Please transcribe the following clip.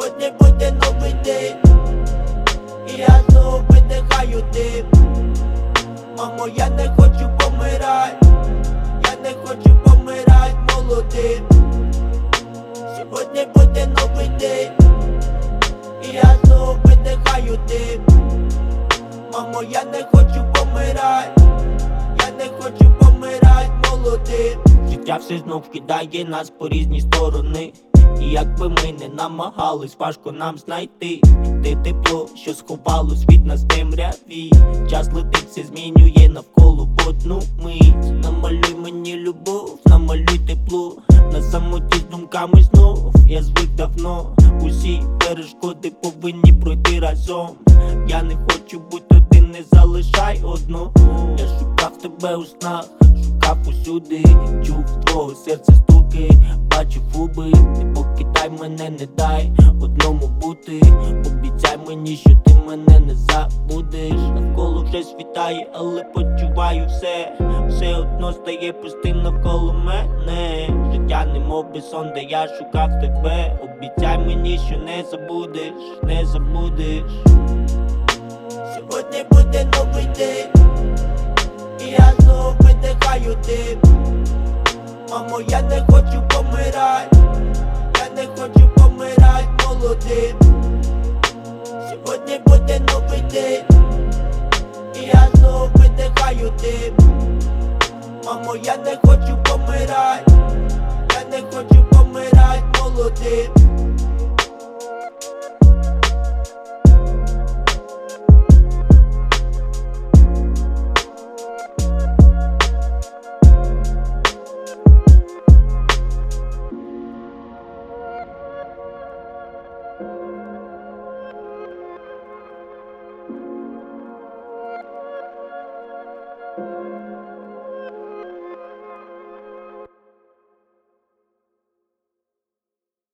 Сьогодні буде новий день, і я знову видихаю дим. Мамо, я не хочу помирать, я не хочу помирать молодим. Сьогодні буде новий день, і я знову видихаю дим. Мамо, я не хочу помирать, я не хочу помирать молодим. Життя все знов кидає нас по різні сторони, і як би ми не намагались, важко нам знайти те тепло, що сховало світ нас в темряві. Час летить, все змінює навколо в одну мить. Намалюй мені любов, намалюй тепло, на самоті з думками знов. Я звик давно, усі перешкоди повинні пройти разом. Я не хочу бути один, не залишай одного. Я шукав тебе у снах, шукав усюди, чув твого серця стуки, бачив губи. Не покидай мене, не дай одному бути. Обіцяй мені, що ти мене не забудеш. Навколо вже світає, але почуваю все одно стає пустим навколо мене. Життя немов би сон, де я шукав тебе. Обіцяй мені, що не забудеш, не забудеш. Сьогодні буде новий день, і я знову видихаю дим. Мамо, я не хочу помирать, я не хочу помирать молодим. Сьогодні буде новий день, і я знову видихаю дим. Мамо, я не хочу помирать, я не хочу помирать молодим.